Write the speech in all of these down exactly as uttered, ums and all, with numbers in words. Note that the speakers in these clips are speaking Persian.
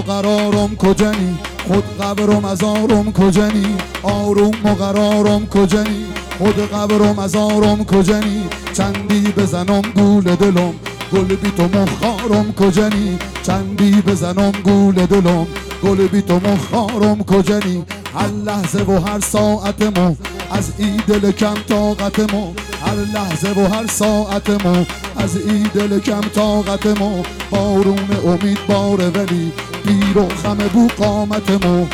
قرارم کجانی، خود قبر و مزارم کجانی، آروم و قرارم کجانی، خود قبر و مزارم کجانی، چندی بزنم گول دلم، گل بی تو مخارم کجانی، چندی بزنم گول دلم، گل بی تو مخارم کجانی. هر لحظه و هر ساعت ما از ای دل کم طاقت ما، هر لحظه و هر ساعت ما از ای دل کم طاقت ما، بارون امید باره ولی پیر و خم بو قامت ما.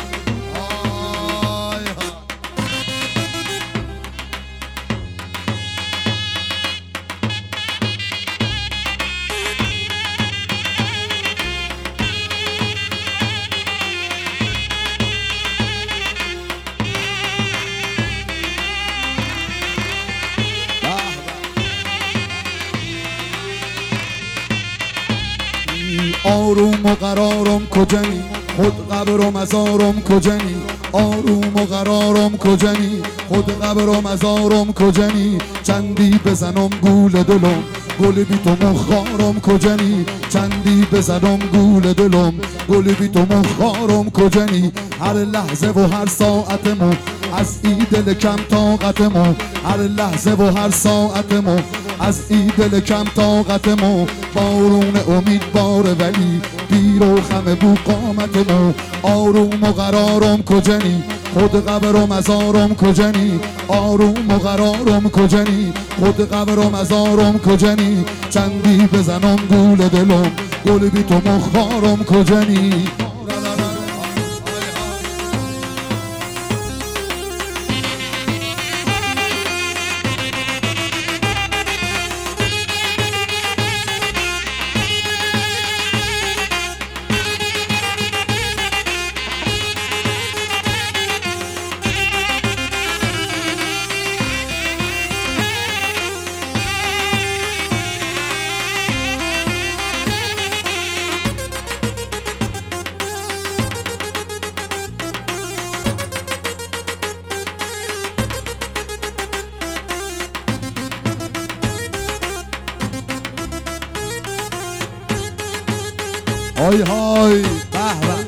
آروم و قرارم کجانی، خود قبر و مزارم کجانی، آروم و قرارم کجانی، خود قبر و مزارم کجانی، چندی بزنم گول دلم، گل بی تو مخارم کجانی، چندی بزنم گول دلم، گل بی تو مخارم کجانی. هر لحظه و هر ساعت ما از ای دل کم طاقت ما، هر لحظه و هر ساعت ما از ای دل کم طاقت ما، بارون امید باره ولی پیر و خم بو قامت ما. آروم و قرارم کجانی، خود قبر و مزارم کجانی، آروم و قرارم کجانی، خود قبر و مزارم کجانی، چندی بزنم گول دلم، گل بی تو مخارم کجانی. های های به به.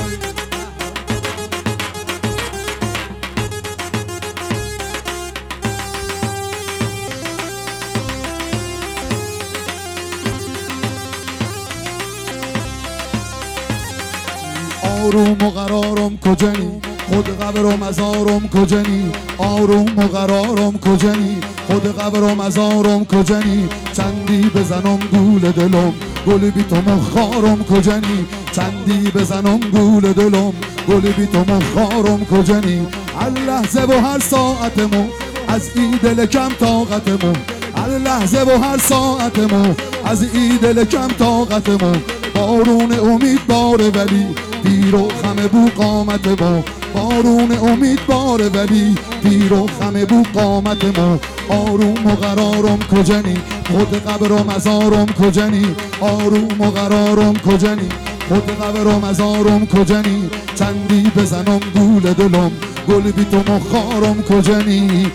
آروم و قرارم کجانی، خود قبر و مزارم کجانی، آروم و قرارم کجانی، خود قبر و مزارم کجانی، چندی بزنم گول دلم، گل بی تو مخارم کجانی، چندی بزنم گول دلم، گل بی تو مخارم کجانی. هر لحظه و هر ساعت ما از ای دل کم طاقت ما، هر لحظه و هر ساعت ما از ای دل کم طاقت ما، بارون امید باره ولی پیر و خم بو قامت ما، بارون امید باره ولی پیر و خم بو قامت ما. آروم و قرارم کجانی، خود قبر و مزارم کجانی، آروم و قرارم کجانی، خود قبر و مزارم کجانی، چندی بزنم گول دلم، گل بی تو مخارم کجانی.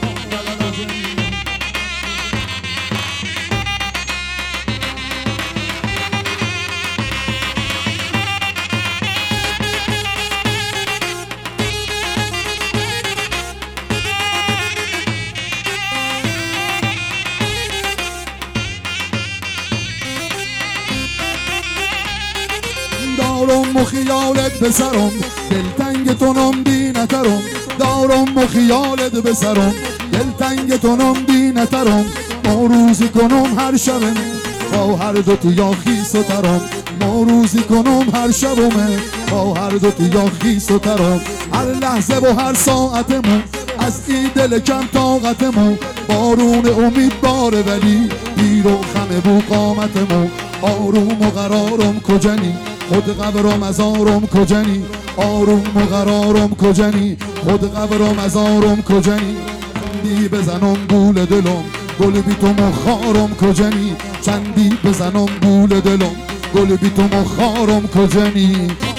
دارم و خیالت بسرم، دلتنگ تونم بی نترم، دارم و خیالت بسرم، دلتنگ تونم بی نترم، ما روزی کنم هر شبم با هر دو تیا خیس و ترم، ما روزی کنم هر شبم با هر دو تیا خیس و ترم. هر لحظه و هر ساعتمون از ای دل کم طاقتمون، بارون امید باره ولی پیر و خم بو قامتمون. آروم و قرارم کجانی، خود قبر و مزارم کجانی، آروم و قرارم کجانی، خود قبر و مزارم کجانی. چندی بزنم گول دلم، گل بی تو مخارم کجانی، چندی بزنم گول دلم، گل بی تو مخارم کجانی.